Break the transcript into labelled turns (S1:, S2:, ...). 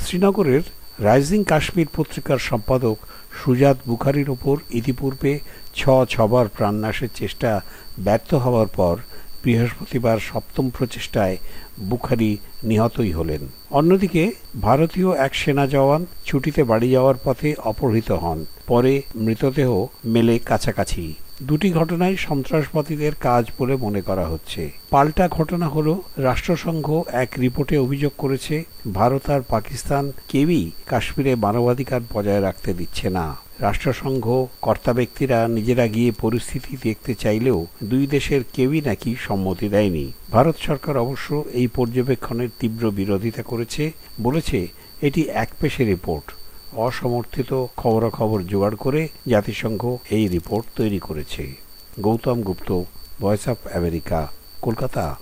S1: শ্রীনগরের রাইজিং কাশ্মীর পত্রিকার সম্পাদক সুজাত বুখারীর ওপর ইতিপূর্বে ছবার প্রাণনাশের চেষ্টা ব্যর্থ হওয়ার পর বৃহস্পতিবার সপ্তম প্রচেষ্টায় বুখারী নিহতই হলেন। অন্যদিকে ভারতীয় এক সেনা জওয়ান ছুটিতে বাড়ি যাওয়ার পথে অপহৃত হন, পরে মৃতদেহ মেলে কাছাকাছি। দুটি ঘটনাই সন্ত্রাসবাদীদের কাজ বলে মনে করা হচ্ছে। পাল্টা ঘটনা হলো রাষ্ট্রসংঘ এক রিপোর্টে অভিযোগ করেছে ভারত আর পাকিস্তান কেউই কাশ্মীরে মানবাধিকার বজায় রাখতে দিচ্ছে না। রাষ্ট্রসংঘ কর্তা ব্যক্তিরা নিজেরা গিয়ে পরিস্থিতি দেখতে চাইলেও দুই দেশের কেউই নাকি সম্মতি দেয়নি। ভারত সরকার অবশ্য এই পর্যবেক্ষণের তীব্র বিরোধিতা করেছে, বলেছে এটি একপেশে রিপোর্ট। অসমর্থিত খবরাখবর জোগাড় করে জাতিসংঘ এই রিপোর্ট তৈরি করেছে। Gautam Gupta, Voice of America, Kolkata.